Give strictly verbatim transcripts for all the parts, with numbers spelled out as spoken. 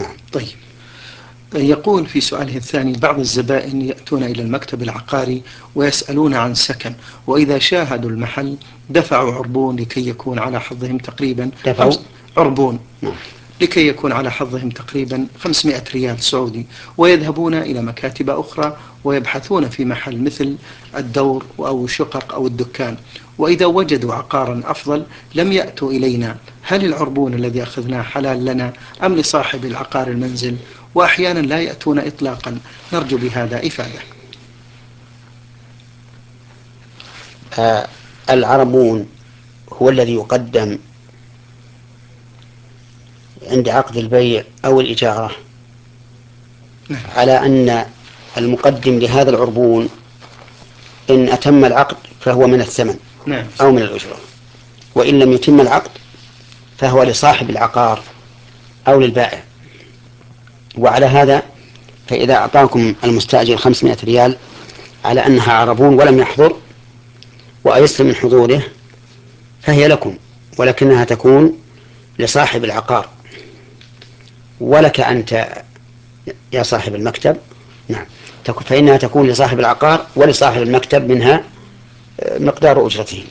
نعم. طيب، يقول في سؤاله الثاني: بعض الزبائن يأتون إلى المكتب العقاري ويسألون عن سكن، وإذا شاهدوا المحل دفعوا عربون لكي يكون على حظهم تقريبا دفعوا خمس عربون نعم. لكي يكون على حظهم تقريبا خمسمائة ريال سعودي، ويذهبون إلى مكاتب أخرى ويبحثون في محل مثل الدور أو شقق أو الدكان، وإذا وجدوا عقارا أفضل لم يأتوا إلينا. هل العربون الذي أخذناه حلال لنا أم لصاحب العقار المنزل؟ وأحيانا لا يأتون إطلاقا، نرجو بهذا إفادة. آه العربون هو الذي يقدم عند عقد البيع أو الإجارة على أن المقدم لهذا العربون إن أتم العقد فهو من الثمن نعم. أو من الأجرة، وإن لم يتم العقد فهو لصاحب العقار أو للبائع. وعلى هذا فإذا أعطاكم المستأجر خمسمائة ريال على أنها عربون ولم يحضر وأيسر من حضوره فهي لكم، ولكنها تكون لصاحب العقار، ولك أنت يا صاحب المكتب. نعم، فإنها تكون لصاحب العقار ولصاحب المكتب منها مقدار أجرته.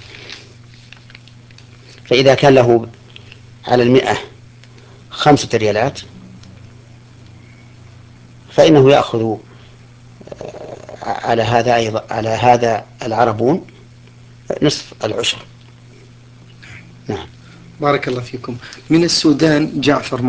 فإذا كان له على المئة خمسة ريالات فإنه يأخذ على هذا أيضا على هذا العربون نصف العشر. نعم. بارك الله فيكم. من السودان جعفر